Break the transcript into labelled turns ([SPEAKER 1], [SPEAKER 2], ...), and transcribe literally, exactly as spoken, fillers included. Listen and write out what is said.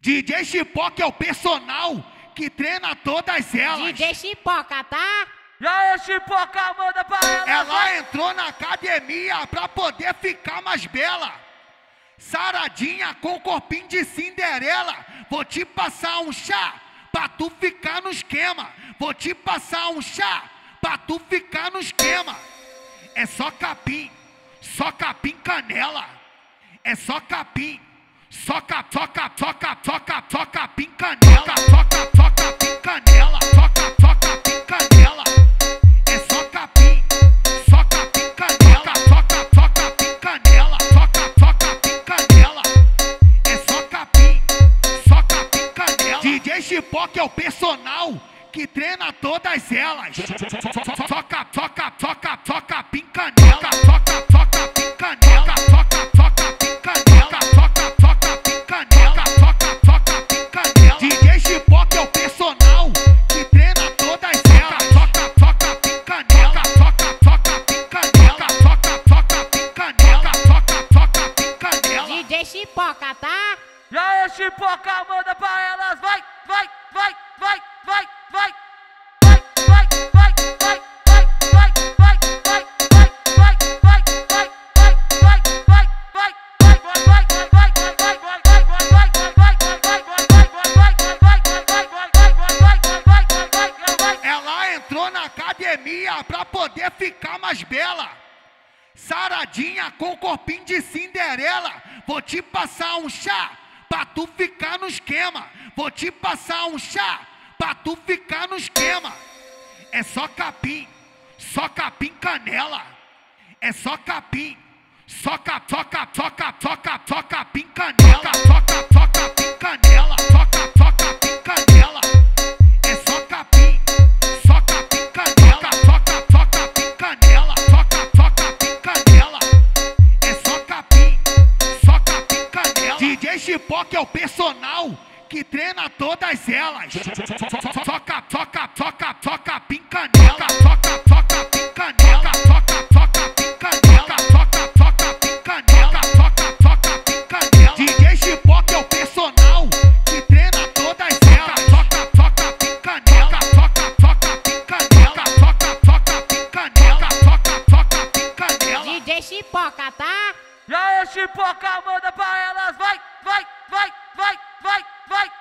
[SPEAKER 1] D J Chipoca é o personal que treina todas elas.
[SPEAKER 2] D J Chipoca, tá?
[SPEAKER 3] E aí, Chipoca, manda pra ela.
[SPEAKER 1] Ela entrou na academia pra poder ficar mais bela. Saradinha com corpinho de Cinderela. Vou te passar um chá pra tu ficar no esquema. Vou te passar um chá pra tu ficar no esquema. É só capim, só capim canela. É só capim, só cap, só cap, só cap, só cap, só capim canela. Só cap, só capim canela. Só cap, só capim canela. É só capim, só capim canela. Só cap, só capim canela. Só cap, só capim canela. É só capim, só capim canela. D J Chipoca é o personal que treina todas elas. Só cap, só cap, só cap, só capim canela. Só cap, só capim canela. Só cap, só capim canela. Só cap, só capim canela. Só cap, só capim canela. D J Chipoca é o personal que treina todas elas. Só cap, só capim canela. Só cap, só capim canela. Só cap, só capim canela. Só cap, só capim canela.
[SPEAKER 2] D J Chipoca, tá?
[SPEAKER 3] E aí, Chipoca, manda pra elas. Vai, vai, vai, vai, vai, vai. Vai, vai, vai, vai, vai, vai, vai, vai, vai, vai, vai, vai, vai, vai, vai, vai.
[SPEAKER 1] Ela entrou na academia pra poder ficar mais bela. Saradinha com corpinho de Cinderela. Vou te passar um chá pra tu ficar no esquema. Vou te passar um chá pra tu ficar no esquema. É só capim, só capim canela. É só capim, só cap, só cap, só cap, só cap, só capim canela. Só cap, só capim canela. Só cap, só capim canela. É só capim, só capim canela. Só cap, só capim canela. Só cap, só capim canela. É só capim, só capim canela. D J Chipoca é o personal que treina todas elas. Só cap, só cap, só cap, só capim canela. Só cap, só capim canela. Só cap, só capim canela. Só cap, só capim canela. Só cap, só capim canela. D J Chipoca é o personal que treina todas elas. Só cap, só capim canela. Só cap, só capim canela. Só cap, só capim canela. Só cap, só capim canela.
[SPEAKER 2] D J Chipoca, tá?
[SPEAKER 3] E aí, Chipoca, manda pra elas. Vai, vai, vai, vai, vai, vai.